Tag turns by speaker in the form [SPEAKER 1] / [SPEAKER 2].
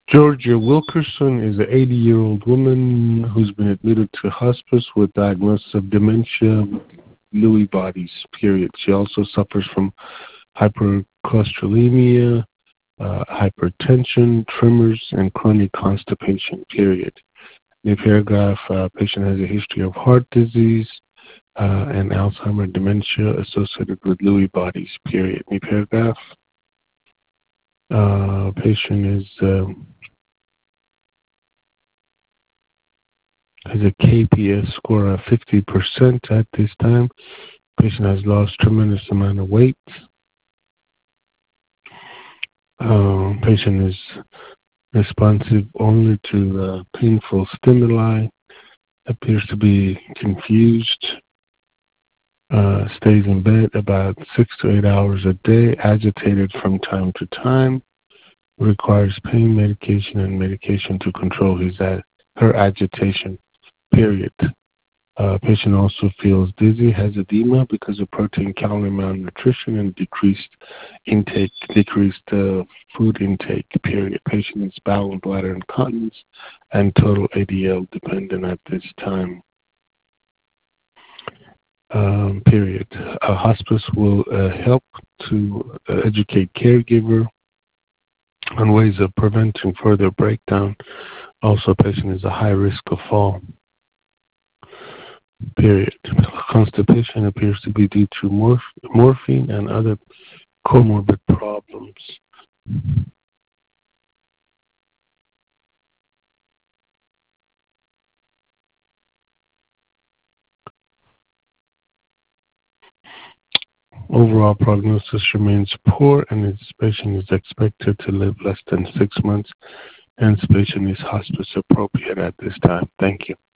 [SPEAKER 1] Georgia Wilkerson is an 80-year-old woman who's been admitted to hospice with diagnosis of dementia, Lewy bodies, period. She also suffers from hypercholesterolemia, hypertension, tremors, and chronic constipation, period. The paragraph, patient has a history of heart disease and Alzheimer's dementia associated with Lewy bodies, period. The paragraph, patient has a KPS score of 50% at this time. Patient has lost tremendous amount of weight. Patient is responsive only to painful stimuli, appears to be confused, stays in bed about 6 to 8 hours a day, agitated from time to time, requires pain medication and medication to control her agitation, period. Patient also feels dizzy, has edema because of protein, calorie malnutrition, and decreased food intake, period. Patient is bowel, bladder, incontinence, and total ADL dependent at this time, period. Hospice will help to educate caregiver on ways of preventing further breakdown. Also, patient is a high risk of fall, period. Constipation appears to be due to morphine and other comorbid problems. Overall prognosis remains poor, and this patient is expected to live less than 6 months, and this patient is hospice appropriate at this time. Thank you.